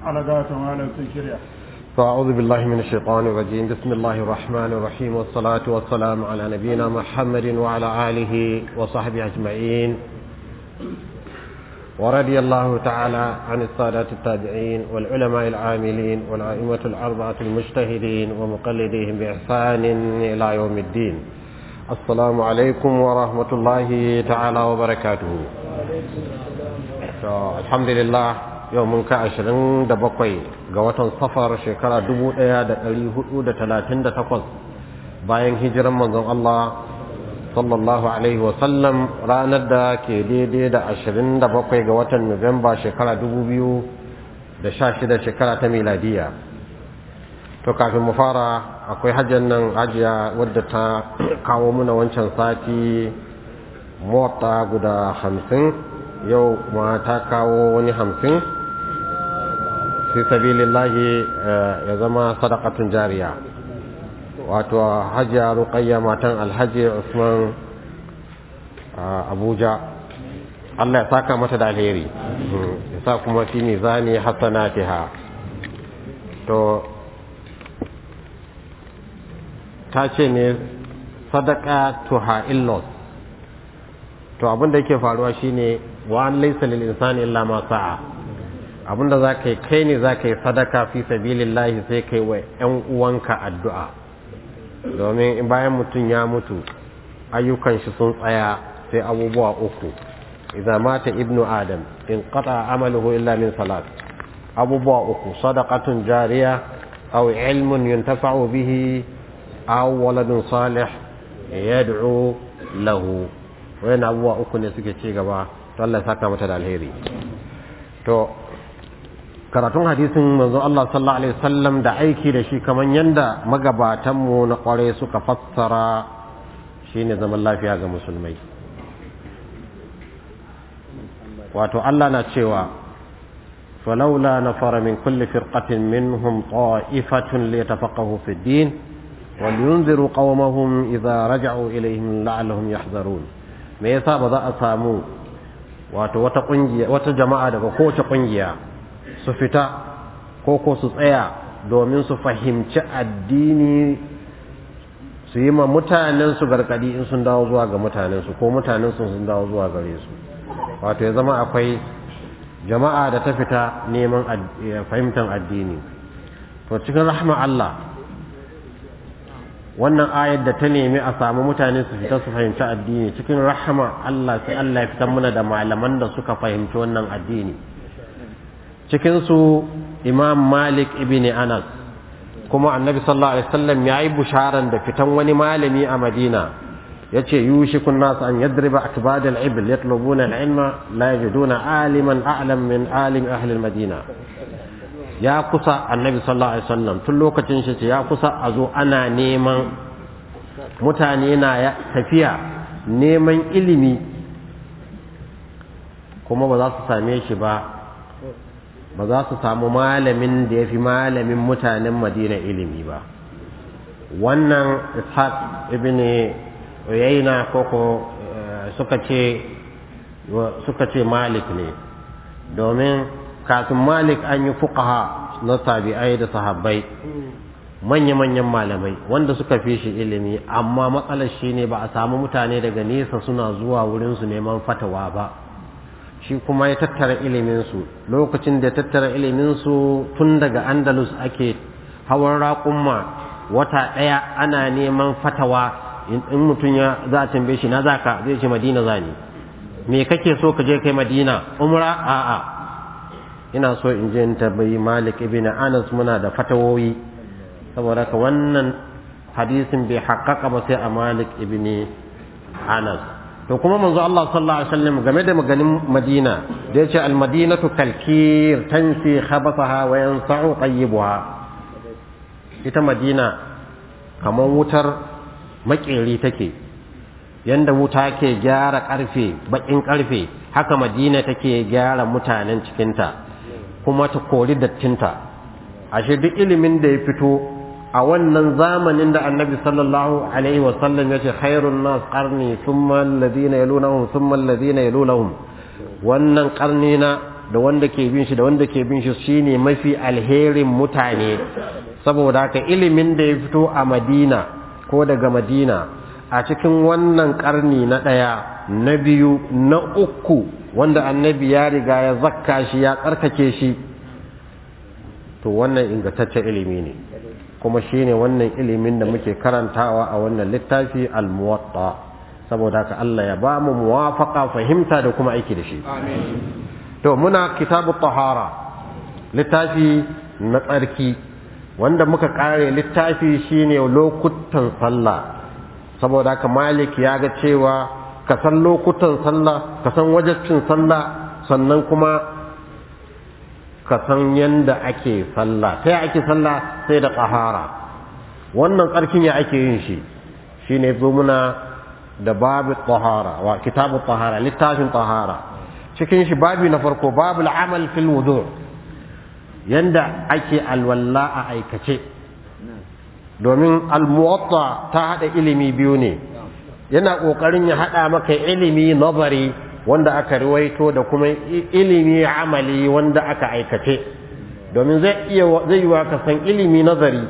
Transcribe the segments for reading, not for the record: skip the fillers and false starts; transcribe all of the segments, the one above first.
على ذات وعلى الشريعة. فأعوذ بالله من الشيطان الرجيم. بسم الله الرحمن الرحيم، والصلاة والسلام على نبينا محمد وعلى آله وصحبه أجمعين، ورضي الله تعالى عن السادات التابعين والعلماء العاملين والأئمة الأربعة المجتهدين ومقلديهم بإحسان إلى يوم الدين. السلام عليكم ورحمة الله تعالى وبركاته. الحمد لله يوم 27 ga watan safar shekara 1438 bayan hijiran manzon Allah sallallahu alaihi wasallam, ranar da ke daidai da 27 ga watan Nuwamba shekara 2016 shekara ta miladiya. To kafin mu fara, akwai hajjan nan hajiya wadda ta kawo muna wancan sati mota guda 50, yau ma ta kawo wani 50 fi sabilillahi, ya zama sadaqatun jariya. Wato hajiya Ruqayya matan Alhaji Usman Abuja, Allah ya saka mata da alheri, ya sa kuma fi mizani hasanatiha. To ta ce ne sadaka tuha illos. To abinda yake faruwa shine wa an laysa lil insani illa ma sa'a. Abinda zaka yi kai ne zaka yi sadaka fi sabilillahi, sai kai wa ƴan uwanka addu'a, domin bayan mutum ya mutu ayyukan shi sun tsaya sai abubuwa uku. Idza mata ibnu adam in qata amaluhu illa min salat. Abubuwa uku: sadaqatun jariya, aw ilmun yuntafa'u bihi, aw waladun salih yad'u lahu. Wayan abubuwa uku ne suke ci gaba. To Allah ya saka mata da alheri. To karatun hadisin manzo Allah sallallahu alaihi wasallam da aiki da shi kaman yanda magabatan mu na kware suka fassara, shine zaman lafiya ga musulmai. Wato Allah na cewa falawla nafara min kulli firqatin minhum ta'ifatun liyatafaqahu fi ad-din ولينذروا قومهم إذا رجعوا إليهم لعلهم يحذرون. me yasa ba za a samu wato wata kungiya, wata jama'a daga kowace kungiya su fita ko su tsaya domin su fahimci addini, su yi ma mutanen su gargadi in sun dawo zuwa ga mutanen su, ko mutanen su sun dawo zuwa gare su. Wato ya zama akwai jama'a da ta fita neman fahimtar addini. To cikin rahma Allah, wannan ayar da ta nemi a samu mutane su fita su fahimci addini, cikin rahama Allah sai Allah ya fitar mana da malaman da suka fahimci wannan addini. Cikin su Imam Malik ibn Anas, kuma Annabi sallallahu alaihi wasallam yayi busharan da fitan wani malami a Madina, yace yushikun nas an yadriba akbad al-ibl yatlubuna al-ilma la yajiduna aliman a'lam min alim ahli al-Madina. Ya kusa Annabi sallallahu alaihi wasallam tun lokacin shi ya kusa a zo ana neman mutane na tafiya neman ilimi, kuma ba za su same shi ba za su samu malamin da ya fi malamin mutanen Madina ilimi ba. Wannan Ishaq ibn Uyayna koko suka ce Malik ne, domin kafin Malik an yi fuqaha na tabi'ai da sahabbai, manya-manyan malamai wanda suka fi shi ilimi, amma matsalar shi ne ba a samu mutane daga nesa suna zuwa wurinsu neman fatawa ba. Shi kuma ya tattara iliminsu. Lokacin da ya tattara iliminsu, tun daga Andalus ake hawan raƙumma wata ɗaya ana neman fatawa. In mutum za a tambaye shi na zaka, zai ce Madina zani. Me kake so ka je kai Madina? Umra? A'a, ina so in je in tabbayi Malik ibn Anas, muna da fatawoyi. Saboda ka wannan hadisin bai haƙƙaƙa ba sai a Malik ibn Anas. To kuma manzo Allah sallallahu alaihi wasallam game da maganin Madina da yace al-madinatu kalkir tanfi khabathaha wa yansa'u qayyibuha. Ita Madina kamar wutar makeri take, yanda wuta ke gyara karfe, bakin karfe, haka Madina take gyara mutanen cikinta kuma ta kori dattinta. Ashe duk ilimin da ya fito a wannan zamanin da Annabi sallallahu alaihi wasallam ya ce khairun nas qarni thumma alladhina yalunhum thumma alladhina yalunhum, wannan karni na da wanda ke bin shi da wanda ke bin shi shine mafi alherin mutane. Saboda haka ilimin da ya fito a Madina ko daga Madina a cikin wannan karni na 1 na 2 na 3 wanda annabi ya riga ya zakka shi ya tsarkake shi, to wannan ingantaccen ilimi ne, kuma shine wannan ilimin da muke karantawa a wannan littafi al-Muwatta. saboda haka Allah ya ba mu muwafaqa fahimta da kuma aiki da shi. Amin. To muna kitabu tahara, littafi na tsarki wanda muka kare littafi shine lokutan sallah. Saboda haka Malik ya ga cewa ka san lokutan sallah, ka san wajibcin sallah, sannan kuma ka san yanda ake sallah. Sai ake sallah sai da tahara. Wannan tsarkin ya ake yin shi shine zo muna da babu tahara wa kitabu tahara, littafin tahara. Cikin shi babi na farko babul amal fil wudu, yanda ake alwalla a aikace. Domin al-Muwatta ta hada ilimi biyu ne, yana kokarin ya hada maka ilimi nazari wanda aka riwaito da kuma ilimi amali wanda aka aikace. Domin zai yi wa ka san ilimi nazari,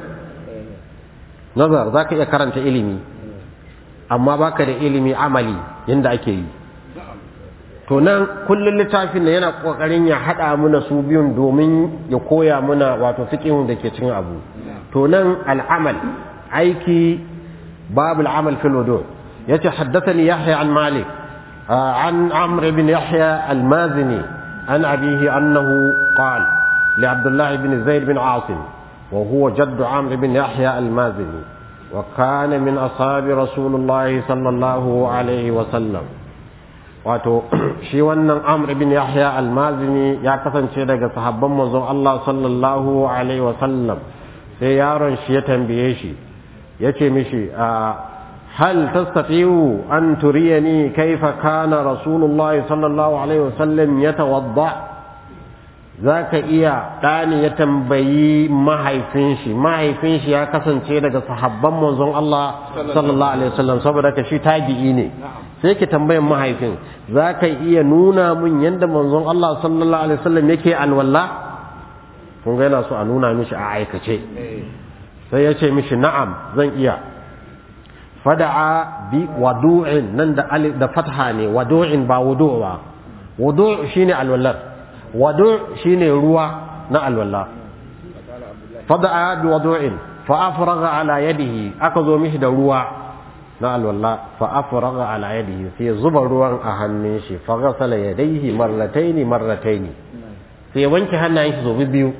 zaka iya karanta ilimi amma baka da ilimi amali yanda ake yi. To nan kullun littafin da yana kokarin ya hada muna su biyun domin ya koya muna wato fiqhin da ke cikin abu. To nan al'amal aiki, babul amal fil wudu. yace haddathani Yahya an Malik an Amr ibn Yahya al-Mazini an abihi annahu qala li Abdullah ibn Zayd bin Asim wa huwa jadd Amr ibn Yahya al-Mazini wa kana min ashabi Rasulullah sallallahu alaihi wa sallam. Wato shi wannan Amr ibn Yahya al-Mazini ya kasance daga sahabban manzon Allah sallallahu alaihi wa sallam. Sai yaron shi ya tambaye shi yace mishi hal tastati'u an turiyani kaifa kana Rasulullah sallallahu alaihi wa sallam yatawadda? Zaka iya dani ya tambayi mahaifin shi ya kasance daga sahabban manzon Allah sallallahu alaihi wa sallam, saboda ka shi tabi'i ne. Sai ki tambayin mahaifin, za ka iya nuna mun yadda manzon Allah sallallahu alaihi wasallam yake alwala? Kun ga yana so a nuna mishi a aikace. Sai ya ce mishi na'am, zan iya. Fada'a bi wadu'in, nan da alif da fatha ne, wadu'in ba wudu' ba. Wudu' shine alwala, wadu' shine ruwa na alwala. Fada'a bi wadu'in fa afraga ala yadihi, aka zo mishi da ruwa na alwala fa afraga ala yadihi, sai zuba ruwan a hannun shi, fa ghasala yadayhi marrataini, sai wanke hannayen shi zobe biyu.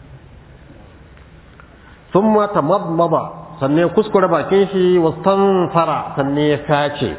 Thumma tamadmada, sannan ya kuskure bakin shi, wastanfara, sannan ya tace.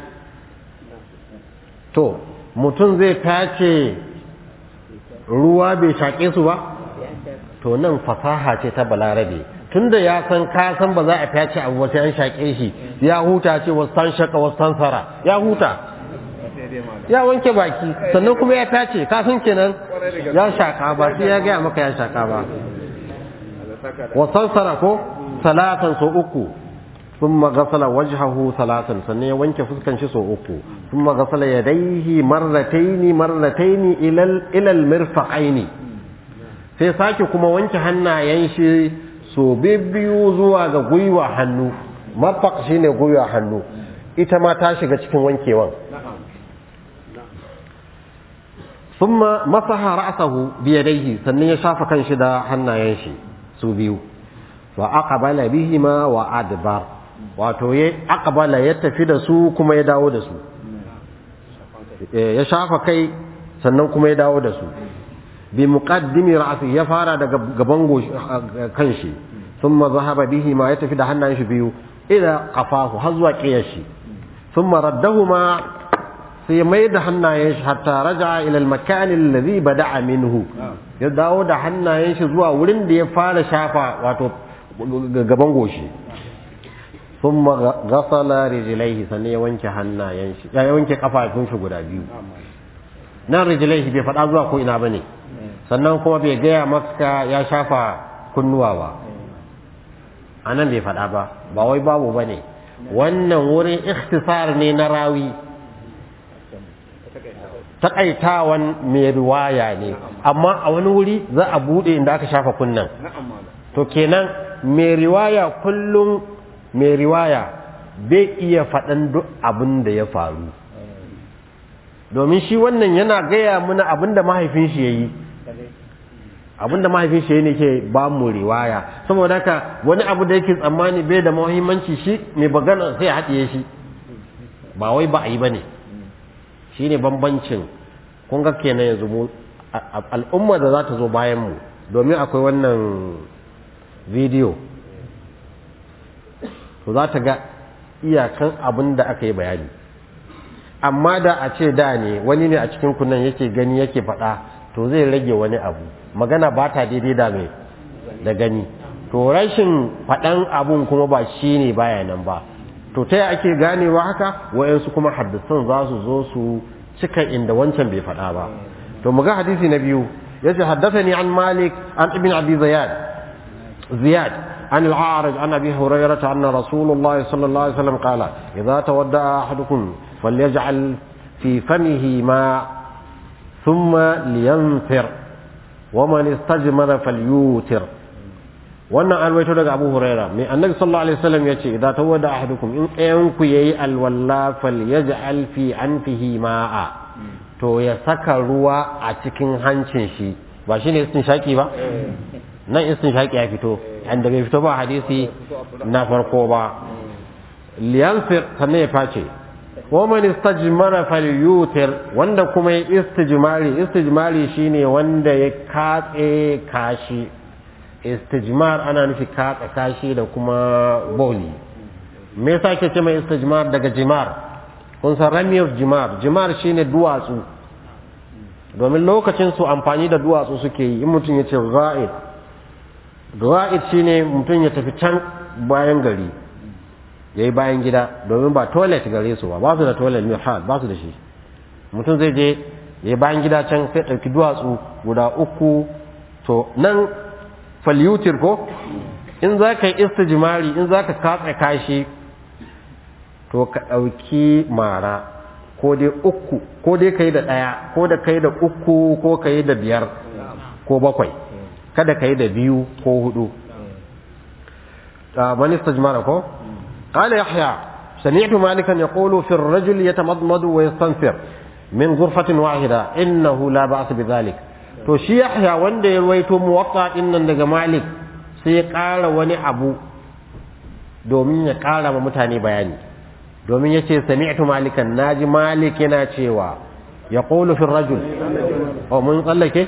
To mutum zai tace ruwa bai shaƙe su ba? To nan fasaha ce ta balarabe. Tunda ya san ka san ba za a fyace abu sai an shaƙe shi, ya huta ce wastan shaka wastan sara, ya huta, ya wanke baki sannan kuma ya fyace, ka san kenan ya shaƙa ba sai ya gaya maka ya shaƙa ba. Wastan sara ko salatan so uku, thumma ghasala wajhahu salatan, sannan ya wanke fuskan shi so uku, thumma ghasala yadayhi marrataini ila al-mirfaqaini, sai sake kuma wanke hannayen shi so biyu zuwa ga gwiwa hannu. Mafaq shine gwiwa hannu, ita ma ta shiga cikin wankewan. Thumma masaha ra'sahu bi yadayhi, sannan ya shafa kanshi da hannayen shi su biyu. Wa aqbala bihima wa adbar, wato ya aqbala ya tafi da su kuma ya dawo da su. Ya shafa kai sannan kuma ya dawo da su. Bi muqaddimi ra'si, ya fara daga gaban kanshi, thumma zahaba bihi ma, ya tafi da hannayen shi biyu ila qafahu, har zuwa qiyashi, thumma raddahuma, sai mai da hannayen shi hatta raja'a ila al-makan alladhi bada'a minhu, ya dawo da hannayen shi zuwa wurin da ya fara shafa, wato gaban goshi. Thumma ghasala rijlaihi, sannan ya wanke hannayen shi, ya wanke kafafun shi guda biyu. Nan rijlaihi bai faɗa zuwa ko ina bane, sannan kuma bai gaya maka ya shafa kunnuwa ba, a nan bai faɗa ba, ba wai babu ba ne, wannan wurin ikhtisar ne na rawi. takaitawan mai riwaya ne amma a wani wuri za a bude inda aka shafa kunnan to kenan mai riwaya kullum mai riwaya bai iya faɗan duk abin da ya faru domin shi wannan yana gaya mana abin da mahaifin shi ya yi abin da mahaifin shi ne ke ba mu riwaya saboda haka wani abu da yake tsammani bai da muhimmanci shi mai bagana sai haɗiye shi ba wai ba a yi ba ne shi ne bambancin kun ga kenan yanzu mu al'umma da za ta zo bayan mu domin akwai wannan bidiyo to za ta ga iyakan abin da aka yi bayani amma da a ce da ne wani ne a cikin kunan yake gani yake faɗa to zai rage wani abu magana ba ta daidai da mai da gani to rashin faɗan abun kuma ba shi ne baya nan ba to ta ake ganewa haka wayansu kuma haddisan za su zo su cika inda wancan bai faɗa ba to mu ga hadisi na biyu yace haddathani an Malik an ibn Abi Ziyad عن العارج عن أبي هريرة أن رسول الله صلى الله عليه وسلم قال إذا تودع أحدكم فليجعل في فمه ماء ثم لينثر ومن استجمر فليوتر wannan an waito daga Abu Huraira mai annabi sallallahu alaihi wasallam yace idza tawadda ahadukum in ɗayan ku yayi alwalla falyaj'al fi anfihi ma'a to ya saka ruwa a cikin hancin shi ba shine istinshaki ba nan istinshaki ya fito inda bai fito ba hadisi na farko ba liyansir sannan ya face wa man istajmara falyutir wanda kuma ya istijmari shine wanda ya katse kashi istijmar ana nufi katse kashi da kuma boli me yasa ake ce mai istijmar daga jimar kun san ramiyar jimar shine duwatsu domin lokacin su amfani da duwatsu suke yi in mutum ya ce ga'id shine mutum ya tafi can bayan gari yayi bayan gida domin ba toilet gare su ba su da toilet mai hal ba su da shi mutum zai je yayi bayan gida can sai dauki duwatsu guda uku to nan falyutir ko in zaka yi istijmari in zaka katsa kashi to ka dauki mara ko dai uku ko dai kai da daya ko da kai da uku ko kai da biyar ko bakwai kada kai da biyu ko hudu man istajmara ko qala yahya sami'tu malikan yaqulu fi ar-rajul yatamadmadu wa yastanfir min ghurfatin wahida innahu la ba'sa bidhalik to shi yahya wanda ya ruwaito muwatta din nan daga malik sai ya ƙara wani abu domin ya ƙara ma mutane bayani domin yace sami'tu malikan naji malik yana cewa yaqulu fi ar-rajul o mun tsallake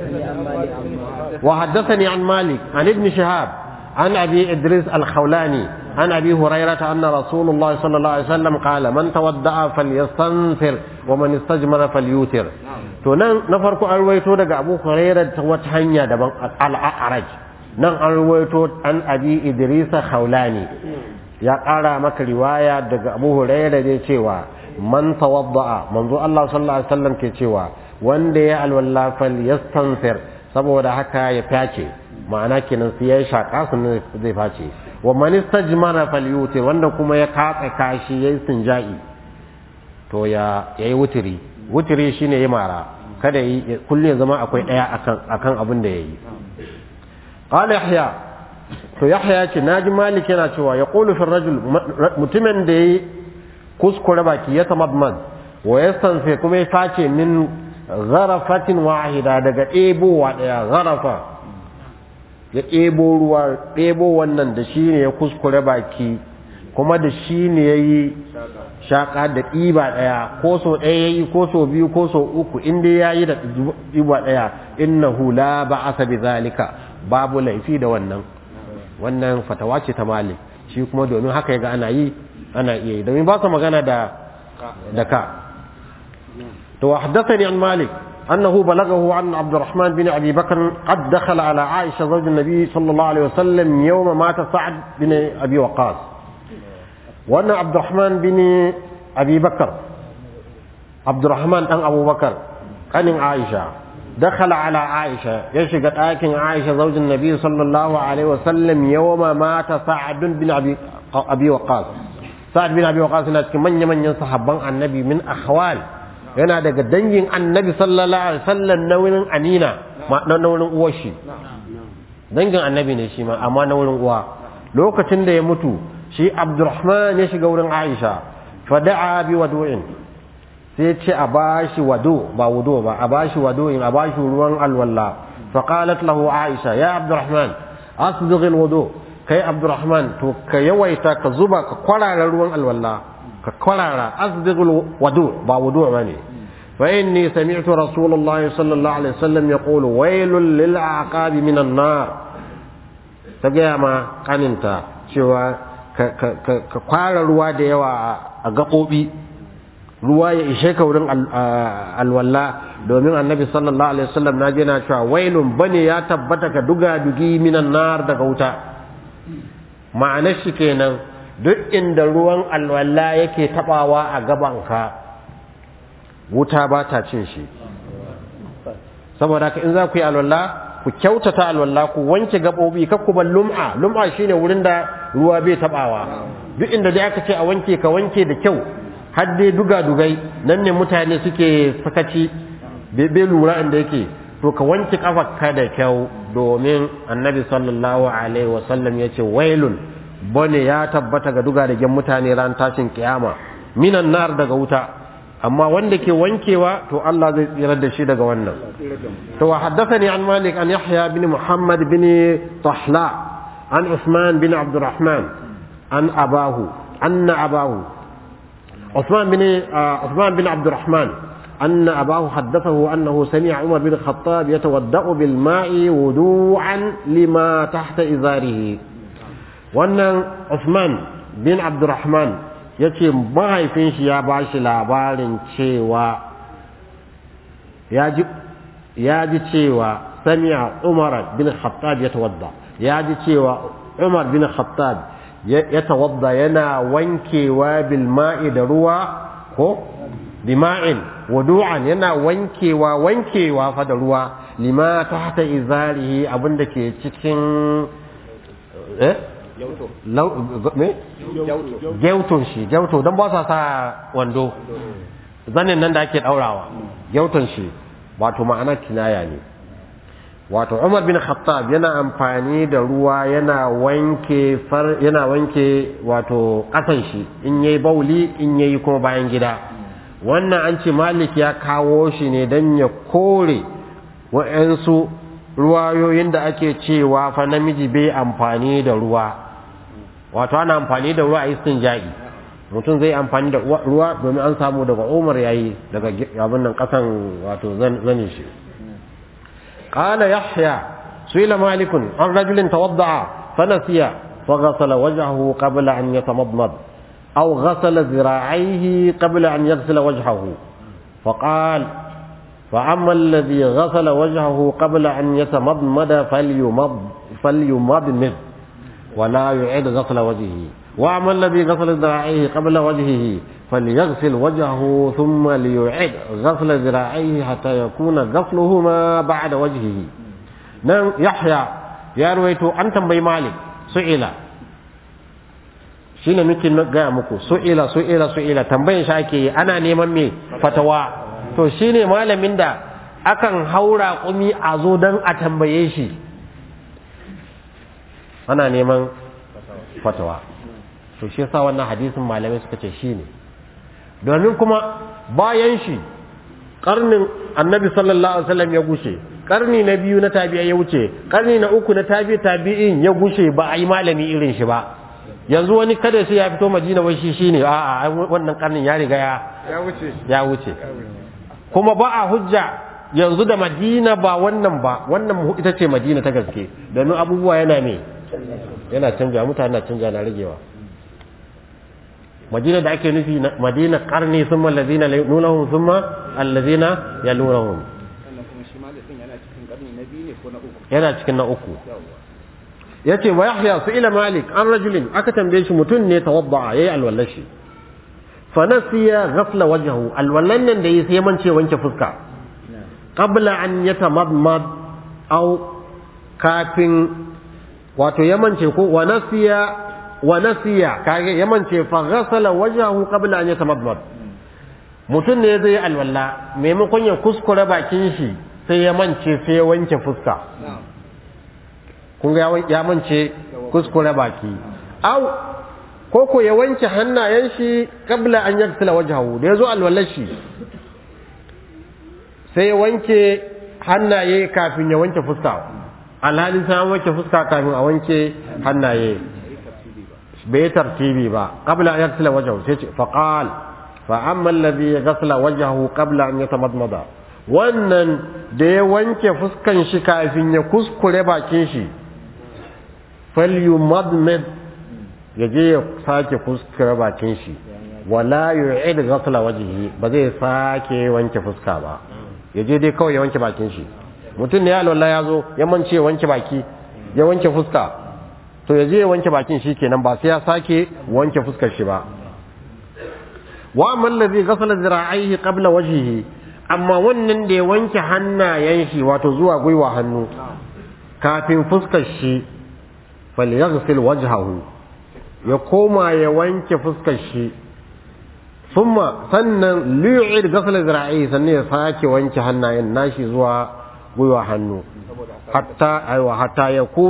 وحدثني عن مالك عن ابن شهاب عن أبي إدريس الخولاني عن أبي هريرة أن رسول الله صلى الله عليه وسلم قال من تودع فليستنثر ومن استجمر فليوتر نفرق أرويتو دقى أبو هريرة وتحنيا دبان الأعرج أرويتو عن أبي إدريس الخولاني يا قال مك رواية دقى أبو هريرة دي تشيوا من توضع منذ الله صلى الله عليه وسلم كي تشيوا وان دي الولا فليستنثر saboda haka ya face ma'ana kenan sai ya shaka sun zai face wa man istajmara falyuti wanda kuma ya katsa kashi yayin sinja'i to yayi wutiri shine yayi mara kada yi kullu ya zama akwai daya akan abin da yayi qala yahya to yahya ce naji malik yana cewa yaqulu fi rajul mutumin da yayi kuskure baki ya tamadmad wa yastanfi kuma ya face min gharafatin wahida daga ɗebowa ɗaya gharafa ya ɗebo ruwa ɗebo wannan da shi ne ya kuskure baki kuma da shi ne ya yi shaƙa da ɗiba ɗaya ko so ɗaya ya yi ko so biyu ko so uku inda ya yi da ɗiba ɗaya innahu la ba'asa bi zalika babu laifi da wannan fatawa ce ta malik shi kuma domin haka yaga ana iya yi domin ba su magana da ka وحدثني عن مالك أنه بلغه عن عبد الرحمن بن أبي بكر قد دخل على عائشة زوج النبي صلى الله عليه وسلم يوم مات سعد بن أبي وقاص وأن عبد الرحمن بن أبي بكر عبد الرحمن أن أبو بكر أن عائشة دخل على عائشة يشقت آكن عائشة زوج النبي صلى الله عليه وسلم يوم مات سعد بن أبي وقاص سعد بن أبي وقاص من يمن ينصحبان النبي من أخوال yana daga dangin annabi sallallahu alaihi wasallam na wurin anina na wurin uwar shi dangin annabi ne shi ma amma na wurin uwa lokacin da ya mutu shi Abdurrahman ya shiga wurin Aisha fada'a bi wadu'in sai ya ce a bashi wadu ba wudu ba a bashi wadu'in a bashi ruwan alwala faqalat lahu Aisha ya Abdurrahman asbigh alwudu kai Abdurrahman to ka yawaita ka zuba ka kwarara ruwan alwala ka kwarara asbigh alwudu ba wudu bane fa inni sami'tu rasulullahi sallallahu alaihi wasallam yaqulu waylun lil aqabi minan nar ta gaya ma kaninta cewa ka kwara ruwa da yawa a gaɓoɓi ruwa ya ishe ka wurin alwala domin annabi sallallahu alaihi wasallam na je na cewa wailun bane ya tabbata ka duga dugi minan nar daga wuta ma'anar shi kenan duk inda ruwan alwala yake tabawa a gabanka wuta ba ta cin shi saboda haka in za ku yi alwala ku kyautata alwala ku wanke gabobi kakku ban lum'a shine wurin da ruwa bai tabawa duk inda dai aka ce a wanke ka wanke da kyau har dai dugai nan ne mutane suke sakaci bai lura inda yake to ka wanke kafarka da kyau domin annabi sallallahu alaihi wasallam ya ce wailun bane ya tabbata ga dugadugen mutane ran tashin kiyama minan nar daga wuta amma wanda ke wankewa to Allah zai tsirar da shi daga wannan to haddathani an Malik an Yahya bin Muhammad bin Tahla an Usman bin Abdurrahman an abahu anna abahu Usman bin Abdurrahman anna abahu haddathahu annahu sami'a Umar bin Khattab yatawadda'u bil ma'i wudu'an lima tahta izarihi wannan Usman bin Abdurrahman yace mahaifin shi ya bashi labarin cewa ya ji cewa sami'a Umar bin Khattab yatawadda ya ji cewa Umar bin Khattab yatawadda yana wankewa bil ma'i da ruwa ko bima'in wudu'an yana wankewa fa da ruwa lima tahta izarihi abinda ke cikin gyauton don ba sa wando zanen nan da ake daurawa gyauton shi wato ma'ana kinaya ne wato Umar bin Khattab yana amfani da ruwa yana wanke wato kasan shi in yayi bauli in yayi kuma bayan gida wannan an ce Malik ya kawo shi ne dan ya kore wa'ansu ruwayoyin da ake cewa fa namiji bai amfani da ruwa wato ana amfani da ruwa a istinja'i mutum zai amfani da ruwa domin an samu daga Umar yayi daga abin nan kasan wato zanin shi qala Yahya su'ila Malik an rajulin tawadda'a fa nasiya fa ghasala wajhahu qabla an yatamadmad aw ghasala zira'ihi qabla an yaghsila wajhahu fa qala فأما الذي غسل وجهه قبل أن يتمضمد فليمضمض ولا يعيد غسل وجهه وأما الذي غسل ذراعيه قبل وجهه فليغسل وجهه ثم ليعيد غسل ذراعيه حتى يكون غسلهما بعد وجهه نعم يحيى يا رويت أنت بي مالك سئل shine muke gaya muku su'ila tambayin shi ake ana neman me fatawa to shine malamin da akan haura kumi a zo dan a tambaye shi ana neman fatawa to shi yasa wannan hadisin malamai suka ce shine domin kuma bayan shi karnin annabi sallallahu alaihi wasallam ya gushe karni na biyu na tabi'a ya wuce karni na uku na tabi'in ya gushe ba a yi malami irin shi ba yanzu wani kada sai ya fito Madina wai shi shine a'a wannan karnin ya riga ya wuce kuma ba a hujja yanzu da Madina ba wannan ita ce Madina ta gaske domin abubuwa yana canja mutane na canja na ragewa Madina da ake nufi Madina qarni thumma allazina yalunhum thumma allazina yalunhum yana cikin na uku yace wa Yahya su'ila Malik an rajulin aka tambaye shi mutun ne tawadda yayi alwallashi fa nasiya ghasla wajhahu alwallan nan da yi sai mance wanke fuska qabla an yatamadmad aw kafin wato ya mance ko wa nasiya kage ya mance fa ghasala wajhahu qabla an yatamadmad mutum ne zai alwala maimakon ya kuskure bakin shi sai ya mance sai ya wanke fuska kun ga ya mance kuskure baki au koko ya wanke hannayen shi kabla an yagsila wajhahu da yazo alwala shi sai ya wanke hannaye kafin ya wanke fuska alhalin sai an wanke fuska kafin a wanke hannaye bai tartibi ba qabla an yaghsila wajhahu sai ce faqal fa amma alladhi yaghsala wajhahu qabla an yatamadmada wannan da ya wanke fuskan shi kafin ya kuskure bakin shi falyumadmid yaje ya sake kuskure bakin shi wala yu'id ghasla wajhihi ba zai sake wanke fuska ba yaje dai kawai ya wanke bakin shi mutum ne ya alwala ya zo ya mance wanke baki ya wanke fuska to yaje ya wanke bakin shi kenan ba sai ya sake wanke fuskar shi ba wa man ladhi ghasala zira'ihi qabla wajhihi amma wannan da ya wanke hannayen shi wato zuwa gwiwa hannu kafin fuskar shi falyaghsil wajhahu ya koma ya wanke fuskar shi thumma sannan liyu'id ghasala zira'ihi sannan ya sake wanke hannayen nashi zuwa gwiwa hannu hatta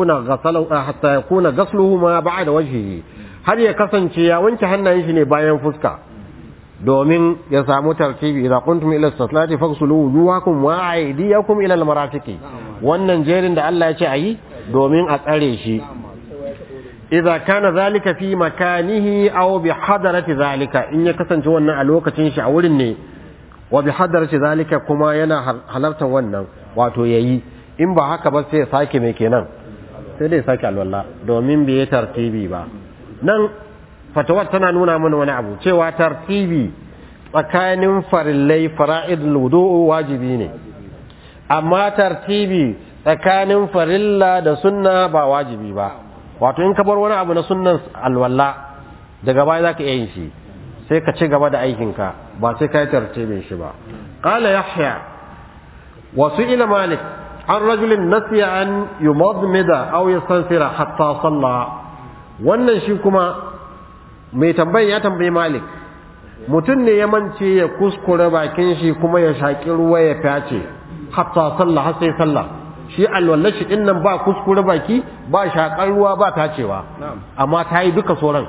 yakuna ghasluhu ma ba'da wajhihi har ya kasance ya wanke hannayen shi ne bayan fuska domin ya samu tartibi idza kuntum ila salati faghsulu wujuhakum wa aydiyakum ila almarafiqi wannan jerin da Allah ya ce ayi domin a tsare shi idza kana zalika fi makanihi aw bi hadarati zalika in ya kasance wannan a lokacin shi a wurin ne wa bi hadarati zalika kuma yana halarta wannan wato yayi in ba haka ba sai ya sake me kenan sai dai sake alwala domin bai tartibi ba nan fatawar tana nuna mana wani abu cewa tartibi tsakanin farillai fara'idul wudu'u wajibi ne amma tartibi tsakanin farilla da sunna ba wajibi ba wato in ka bar wani abu na sunnan alwala daga baya zaka iya yin shi sai ka ci gaba da aikinka ba sai ka yi tartibin shi ba qala yahya wa su'ila malik an rajulin nasiya an yumadmida aw yastansira hatta salla wannan shi kuma mai tambayin ya tambayi malik mutum ne ya mance ya kuskure bakin shi kuma ya shaƙi ruwa ya fyace hatta sallah har sai sallah shi alwallar shi din nan ba kuskure baki ba shaƙar ruwa ba tacewa amma ta yi duka sauran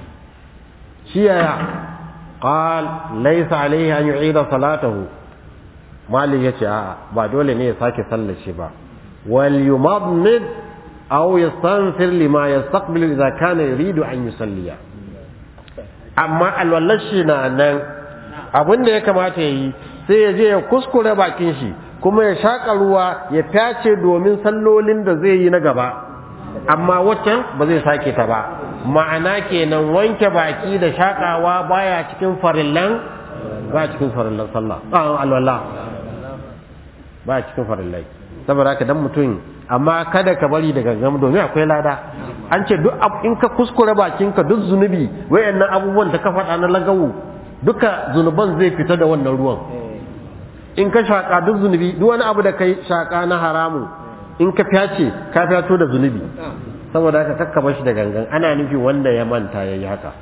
shi yaya qal laysa alayhi an yu'ida salatahu malik yace a'a ba dole ne ya sake sallar shi ba wal yumadmid aw yastansir lima yastaqbil idha kana yuridu an yusalliya amma alwallar shi na nan abin da ya kamata ya yi sai ya je ya kuskure bakin shi kuma ya shaƙa ruwa ya fyace domin sallolin da zai yi na gaba amma waccan ba zai sake ta ba ma'ana kenan wanke baki da shaƙawa baya cikin farillan sallah alwala baya cikin farillai saboda haka dan mutum amma kada ka bari daga gam domin akwai lada an ce duk in ka kuskure bakinka duk zunubi wayannan abubuwan da ka faɗa na lagawu duka zunuban zai fita da wannan ruwan in ka shaka duk zunubi duk wani abu da kai shaka na haramu in ka fyace ka fyato da zunubi saboda haka kakka bar shi da gangan ana nufi wanda ya manta yayi haka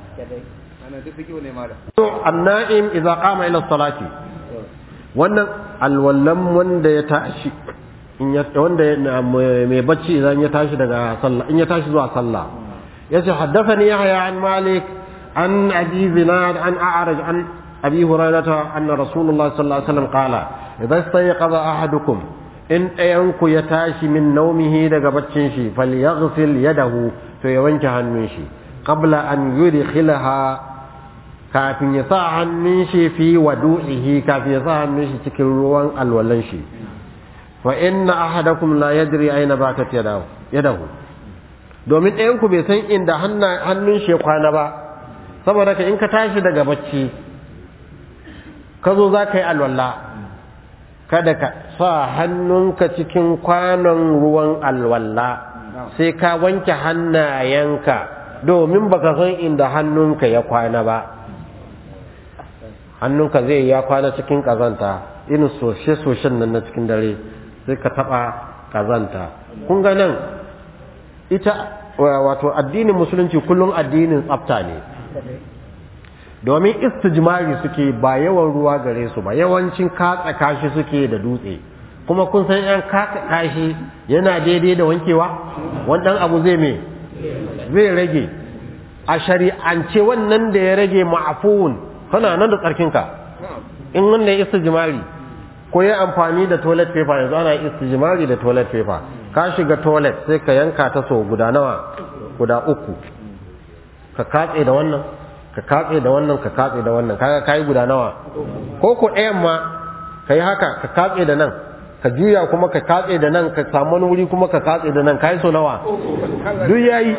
to annaim idza qama ila salati wannan alwallan wanda ya tashi wanda mai bacci idan ya tashi daga sallah in ya tashi zuwa sallah yace haddathani yahya an malik an abi zinad an a'raj an abi hurairah anna rasulullah sallallahu alaihi wasallam qala idza istayqadha ahadukum in ayanku ya tashi min nawmihi daga baccin shi falyaghsil yadahu to ya wanke hannun shi qabla an yudkhilaha kafin ya sa hannun shi fi wadu'ihi kafin ya sa hannun shi cikin ruwan alwalan shi fa inna ahadakum la yadri ayna batat yadahu domin ɗayan ku bai san inda hannun shi kwana ba saboda ka in ka tashi daga bacci ka zo za ka yi alwala kada ka sa hannunka cikin kwanon ruwan alwala sai ka wanke hannayenka domin baka san inda hannunka ya kwana ba hannunka zai ya kwana cikin kazanta irin soshe-soshen nan na cikin dare sai ka taba kazanta kun ga nan ita wato addinin musulunci kullum addinin tsafta ne domin istijmari suke ba yawan ruwa gare su ba, yawancin katsa kashi suke da dutse, kuma kun san yan katsa kashi yana daidai da wankewa, wannan abu zai rage. A shari'ance wannan da ya rage ma'afuun kana nan da tsarkinka. In wannan istijmari ko ya amfani da toilet paper, yanzu ana istijmari da toilet paper, ka shiga toilet sai ka yanka ta so guda nawa, guda 3, ka katse da wannan, ka katse da wannan, ka katse da wannan, kaga kai guda nawa, ko ɗayan ma kai haka, ka katse da nan, ka juya kuma ka katse da nan, ka samu wani wuri kuma ka katse da nan, kai so nawa, duk yayi.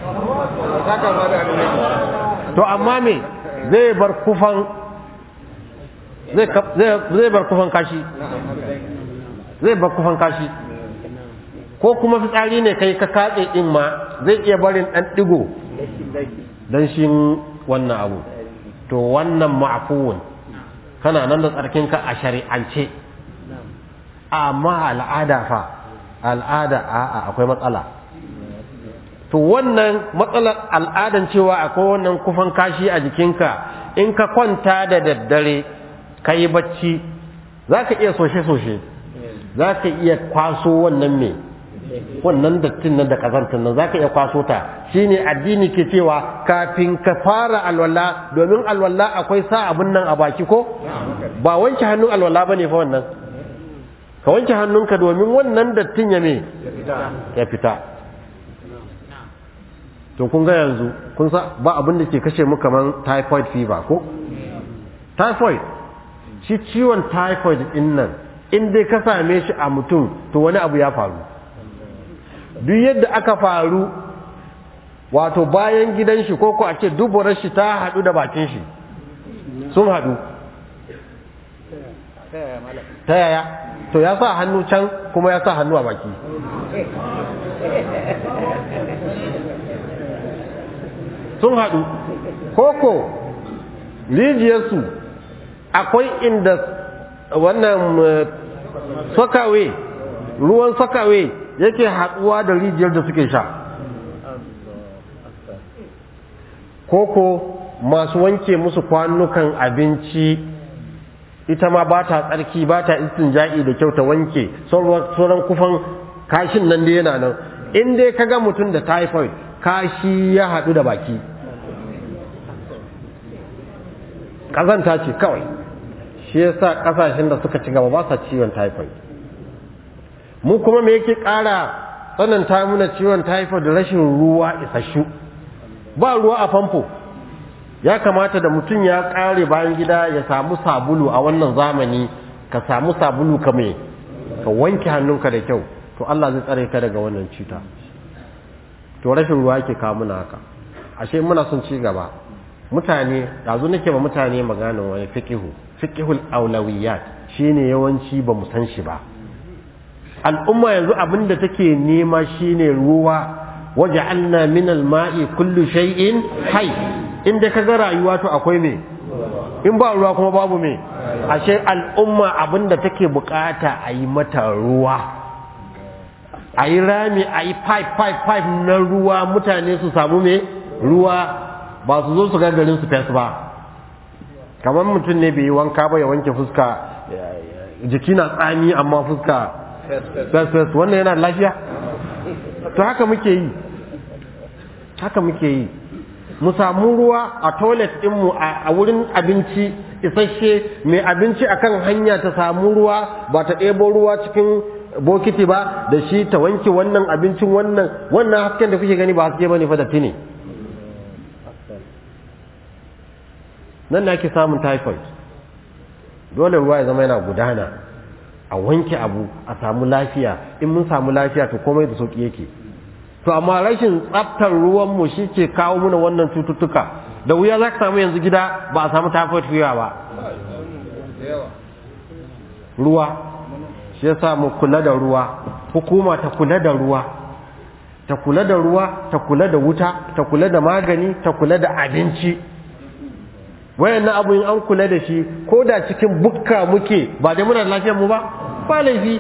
To amma me zai bar kufan kashi, zai bar kufan kashi, ko kuma fitsari ne kai ka katse din ma zai iya barin dan digo dan shi wannan abu. To wannan ma'fuun kana nan da tsarkinka a shari'ance. Amma al'ada a'a akwai matsala. To wannan matsalar al'adan cewa akwai wannan kufan kashi a jikinka, in ka kwanta da daddare ka yi bacci za ka iya soshe-soshe, za ka iya kwaso wannan dattin nan da kazantar nan za ka iya kwaso ta. Shi ne addini ke cewa kafin ka fara alwala, domin alwala akwai sa abin nan a baki ko ba wanke hannun alwala ba ne fa wannan, ka wanke hannunka domin wannan dattin ya fita. To kun ga yanzu kun sa ba abin da ke kashe mu kaman typhoid fever ko typhoid. Shi ciwon typhoid din nan in dai ka same shi a mutum to wani abu ya faru. Duk yadda aka faru, wato bayan gidan shi ko a ce duburar shi ta hadu da bakin shi sun hadu, ta yaya? To ya sa hannu can kuma ya sa hannu a baki. Sun haɗu, koko rijiyarsu akwai inda wannan sakawe, ruwan sakawe yake haɗuwa da rijiyar da suke sha. Koko masu wanke musu kwanukan abinci, ita ma ba ta tsarki, ba ta istinja'i da kyau ta wanke sauran kufan kashin nan da yana nan. In dai kaga mutum da typhoid, kashi ya haɗu da baki, ƙazanta ce kawai. Shi yasa ƙasashen da suka ci gaba ba sa ciwon typhoid. Mu kuma me yake ƙara tsananta muna ciwon typhoid da rashin ruwa isasshu. Ba ruwa a famfo. Ya kamata da mutum ya ƙare bayan gida ya samu sabulu a wannan zamani, ka samu sabulu ka wanke hannunka da kyau, to Allah zai tsare ka daga wannan cuta. To rashin ruwa yake kawo muna haka. Ashe muna son ci gaba. Mutane dazu nake ba mutane magana wani fiqhul aulawiyat shine yawanci ba mu san shi ba. Al'umma yanzu abinda take nema shine ruwa. Waja'alna minal ma'i kullu shay'in hayy. Inda kaga rayuwa to akwai me? In ba ruwa kuma babu me? Ashe al'umma abinda take bukata a yi mata ruwa. A yi rami, a yi pipe na ruwa, mutane su samu me? Ruwa, ba su zo su gagarin su fes ba. Kamar mutum ne bai yi wanka ba ya wanke fuska, jiki na tsami amma fuska fes, wannan yana lafiya? To haka muke yi. Mu samu ruwa a toilet ɗinmu, a wurin abinci isasshe, mai abinci akan hanya ta samu ruwa, ba ta ɗebo ruwa cikin bokiti ba da shi ta wanke wannan abincin, wannan hasken da kuke gani ba haske bane fa, datti ne. Nan na ke samun typhoid. Dole ruwa ya zama yana gudana, a wanke abu, a samu lafiya. In mun samu lafiya to komai da sauki yake. To amma rashin tsaftar ruwanmu shi ke kawo muna wannan cututtuka. Da wuya za ka samu yanzu gida ba a samu typhoid fever ba. Ruwa, shi yasa mu kula da ruwa. Hukuma ta kula da ruwa, ta kula da ruwa, ta kula da wuta, ta kula da magani, ta kula da abinci. Wayannan abu in an kula da shi, ko da cikin bukka muke ba da muna da lafiyar mu ba, ba laifi.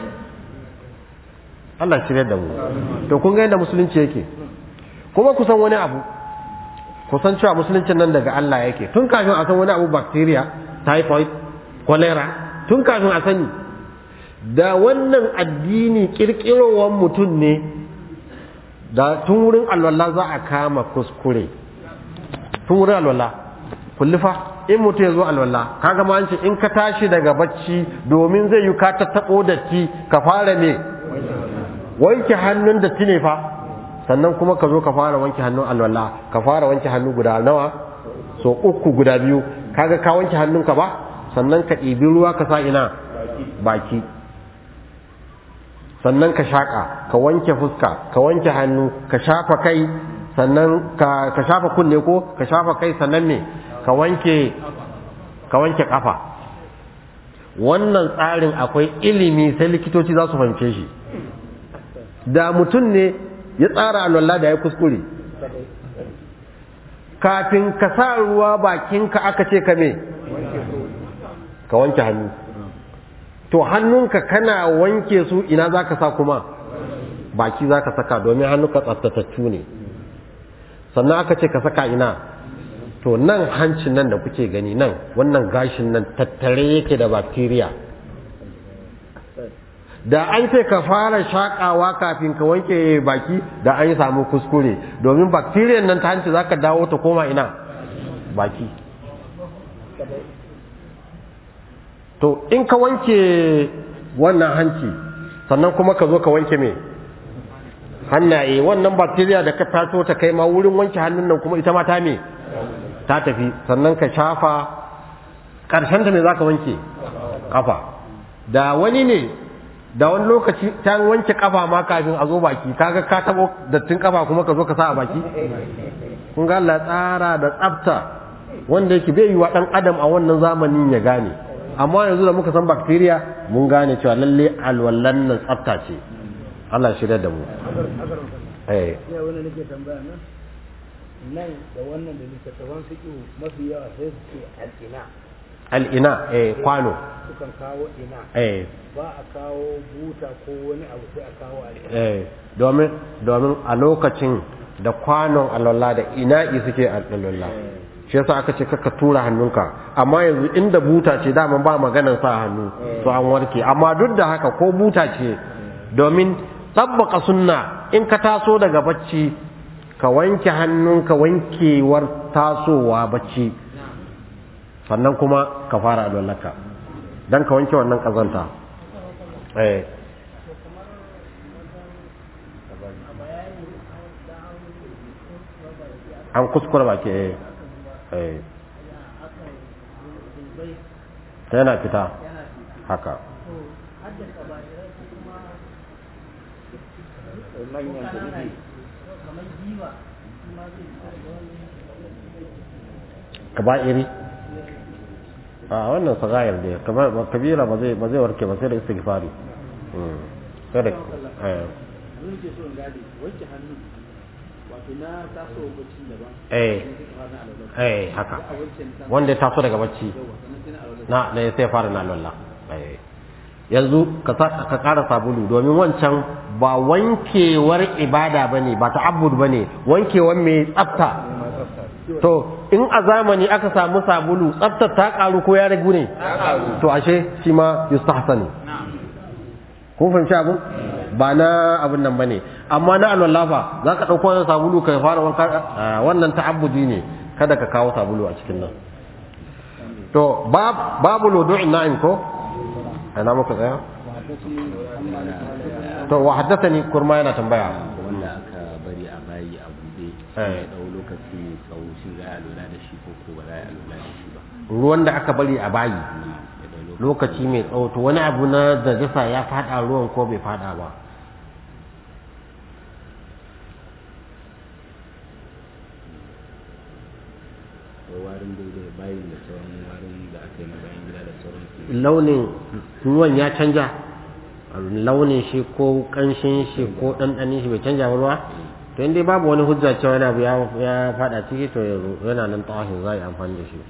Allah shirya da mu. To kun ga yadda musulunci yake. Kuma kusan wani abu, kusan cewa musuluncin nan daga Allah yake tun kafin a san wani abu bacteria typhoid cholera tun kafin a sani da wannan addini kirkirowar mutum ne da tun wurin alwala za a kama kuskure tun wurin alwala kullifa in mutum ya zo alwala kaga ma an ce in ka tashi daga bacci domin zai yi ka tattaɓo datti ka fara ne wanke hannun datti ne fa sannan kuma ka zo ka fara wanke hannun alwala ka fara wanke hannu guda nawa so 3 guda 2 kaga ka wanke hannunka ba sannan ka ɗibi ruwa ka sa ina baki sannan ka shaƙa ka wanke fuska ka wanke hannu ka shafa kai sannan ka shafa kunne ko ka shafa kai sannan ne ka wanke kafa wannan tsarin akwai ilimi sai likitoci za su fahimce shi da mutum ne ya tsara alwala da ya kuskure kafin ka sa ruwa bakinka aka ce ka me ka wanke hannu to hannunka kana wanke su ina za ka sa kuma baki za ka saka domin hannunka tsaftatattu ne sannan aka ce ka saka ina to nan hancin nan da kuke gani nan wannan gashin nan tattare yake da bacteria da an ce ka fara shakawa kafin ka wanke baki da an yi samu kuskure domin bacteria nan ta hanci za ka dawo ta koma ina baki to in ka wanke wannan hanci sannan kuma ka zo ka wanke me hannaye wannan bacteria da ka tato ta kai ma wurin wanke hannun nan kuma ita ma ta me ta tafi sannan ka shafa ƙarshen ta me za ka wanke kafa da wani ne da wani lokaci ta wanke kafa ma kafin a zo baki kaga ka tabo dattin kafa kuma ka zo ka sa a baki kun ga Allah tsara da tsafta wanda yake bai yi wa dan adam a wannan zamanin ya gane amma yanzu da muka san bacteria mun gane cewa lalle alwallan nan tsafta ce Allah shirya da mu ya wannan nake tambaya nan da wannan da littattafan fiqh mafi yawa sai su ce al'ina kwano sukan kawo ina ba a kawo buta ko wani abu sai a kawo al'ina domin a lokacin da kwanon alwala da ina'i suke alwala shi yasa aka ce kaka tura hannunka amma yanzu inda buta ce daman ba maganar sa hannu to an warke amma duk da haka ko buta ce domin tabbaka sunna in ka taso daga bacci ka wanke hannunka wankewar tasowa bacci sannan kuma ka fara alwallaka dan ka wanke wannan kazanta an kuskura baki yana fita haka kaba'iri a wannan sagayar da kabira ba zai warke ba sai da istighfari sai da haka wanda ya taso daga bacci na ya sai fara na lalla yanzu ka ƙara sabulu domin wancan ba wankewar ibada bane ba ta'abbud bane wankewar mai tsafta to in a zamani aka samu sabulu tsaftar ta karu ko ya ragu ne to ashe shi ma yustahsani kun fahimci abu ba na abin nan bane amma na alwallafa za ka ɗauko wannan sabulu ka fara wanka wannan ta'abbudi ne kada ka kawo sabulu a cikin nan to babu lodu'in na'im ko ana muka tsaya to wa haddathani kurma yana tambaya wanda aka bari a bayi a bude ya dau lokaci tsawo shi ga alwala da shi ko ba za a alwala da shi ba ruwan da aka bari a bayi lokaci mai tsawo to wani abu na najasa ya fada ruwan ko bai fada ba warin da bayin da sauran warin da aka yi na bayan gida da sauran launin ruwan ya canja launin shi ko kanshin shi ko ɗanɗanin shi bai canja ba ruwa to inda babu wani hujja cewa wani abu ya fada ciki to yana nan tawahin za a yi amfani da shi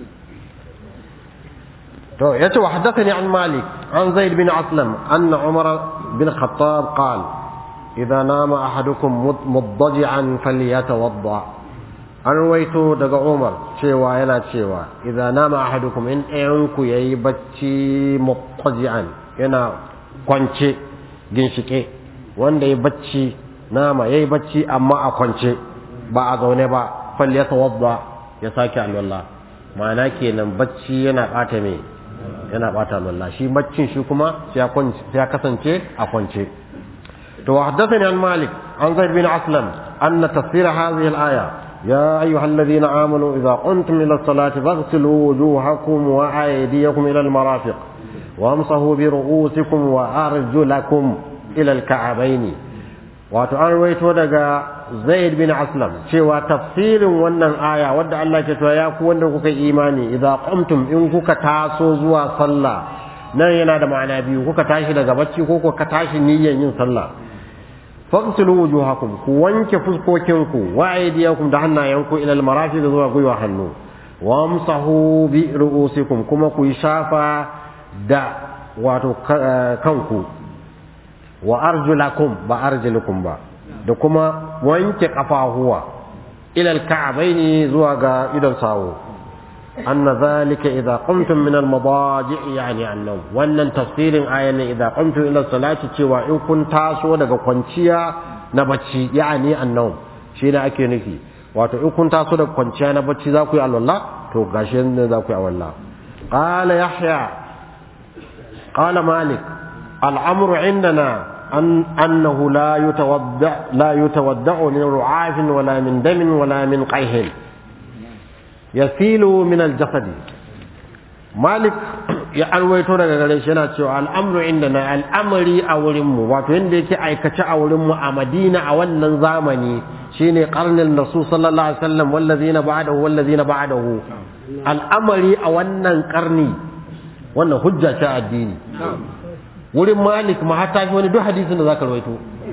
to ya ce wa haddathani an malik an zaid bin aslam anna umar bin khattab qala idza nama ahadukum muddaji'an falyatawadda an ruwaito daga Umar cewa yana cewa idza nama ahadukum in ɗayanku yayi bacci muqtaji'an yana kwance ginshike wanda yayi bacci yayi bacci amma a kwance ba a zaune ba falyatawadda ya sake alwala ma'ana kenan bacci yana bata me yana bata alwala shi baccin shi kuma sai ya kasance a kwance to haddathani an Malik an Zaid bin Aslam anna tafsir hadhihi al-aya يا أيها الذين آمنوا إذا قمتم إلى الصلاة فاغسلوا وجوهكم وأيديكم إلى المرافق وامسحوا برؤوسكم وأرجلكم إلى الكعبين وتعرويتوا دقا زيد بن أسلم شوى تفسير ونن آية ودع الله كتوياكو ونكوك إيماني إذا قمتم إنكوك تاسوزوا صلى نينا دا معنى بيو كوك تاشي دقا بچي كوك تاشي نيا ين صلى فاغسلوا وجوهكم كوانك فسكوكينكو وأيديكم دهنا ينكو إلى المرافق ذو غيوا حنو وامسحوا برؤوسكم كما كيشافا دا واتو كنكو وأرجلكم بأرجلكم با da kuma wanke kafahuwa ila alka'bayn zuwa ga idan sawo anna zalika idza qumtum min almadaji' yani annam wannan tafsirin ayan idza qumtum ila salati cewa in kun taso daga kwanciya na bacci yani annam shine ake nufi wato in kun taso daga kwanciya na bacci za ku yi alwala to gashi ne za ku yi alwala qala yahya qala malik al-amru indana أنه لا يتودع من رعاف ولا من دم ولا من قيح يسيل من الجسد مالك يأرويتو daga gare shi yana cewa al'amru indana al'amari a wurin mu wato yanda yake aikace a wurin mu a Madina a wannan zamani shine qarnin rasul sallallahu alaihi wasallam wallazina ba'dahu al'amari a wannan karni wannan hujja ce addini wurin Malik ma har tafi wani duk hadisin da zaka rawaito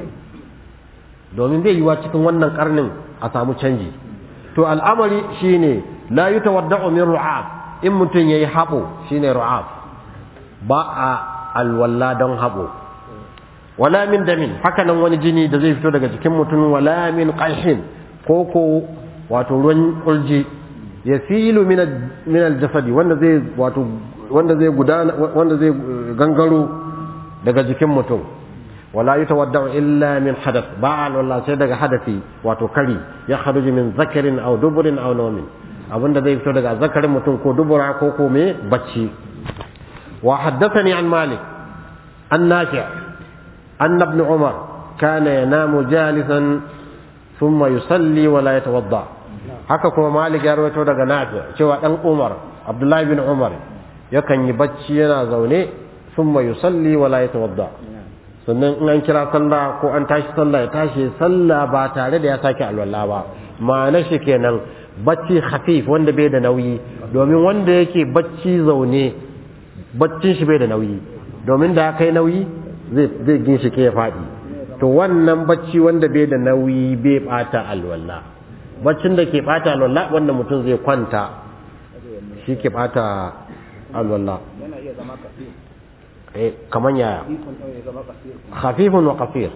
domin bai yiwa cikin wannan karnin a samu canji to al'amari shine la yutawadda'u min ru'ab in mutun yayi habo shine ru'ab ba a alwalla don habo wala min damin haka nan wani jini da zai fito daga jikin mutun wala min qashin koko wato ruwan kurji yasilu min al-jasadi wanda zai wato wanda zai gudana wanda zai gangaro daga jikin mutum wala yatawaddau illa min hadath ba'al wallahi sai daga hadathi wato kari ya kharuju min zakarin aw duburin aw nawmin abinda zai fito daga zakarin mutum ko dubura ko me bacci wa haddathani an malik an nafi' an ibn umar kana yanamu jalisan thumma yusalli wala yatawadda haka kuma malik ya rawaito daga nafi' cewa dan umar abdullahi bin umar yakan yi bacci yana zaune ثم يصلي ولا يتوضا sannan in an kira sallah ko an tashi sallah ya tashi sallah ba tare da ya sake alwala ba ma'ana shi kenan bacci khafif wanda bai da nauyi domin wanda yake bacci zaune baccin shi bai da nauyi domin da kai nauyi zai ginshike ya fadi to wannan bacci wanda bai da nauyi bai bata alwala baccin da ke bata alwala wanda mutum zai kwanta shi ke bata alwala yana iya zama kafir kaman yaya khafifun wa qasir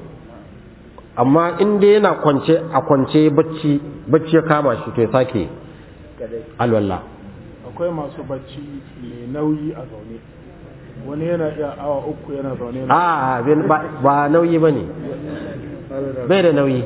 amma in dai yana kwance a kwance bacci ya kama shi to ya sake alwala akwai masu bacci mai nauyi a zaune wani yana iya awa 3 yana zaune ba nauyi bane bai da nauyi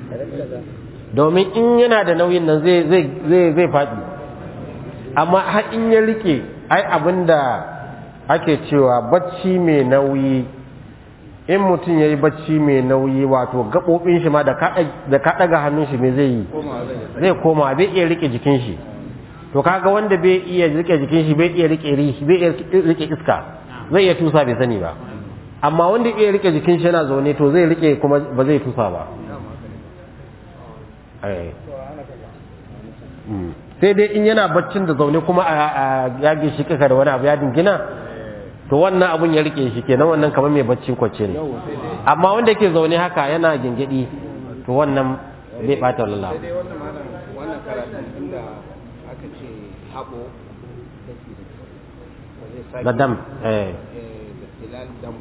domin in yana da nauyin nan zai faɗi amma har in ya rike ai abinda ake cewa bacci mai nauyi in mutum ya yi bacci mai nauyi wato gaɓoɓin shi ma da ka ɗaga hannun shi mai zai yi zai koma bai iya rike jikin shi to kaga wanda bai iya rike jikin shi bai iya rike iska zai iya tusa bai sani ba amma wanda iya rike jikin shi yana zaune to zai rike kuma ba zai tusa ba sai dai in yana baccin da zaune kuma a yage shi kaka da wani abu ya dingina to wannan abun ya rike shi kenan wannan kamar mai baccin kwacce ne amma wanda yake zaune haka yana gingidi to wannan bai bata lalla sai dai wannan karatun inda aka ce habo da dam da tilal dam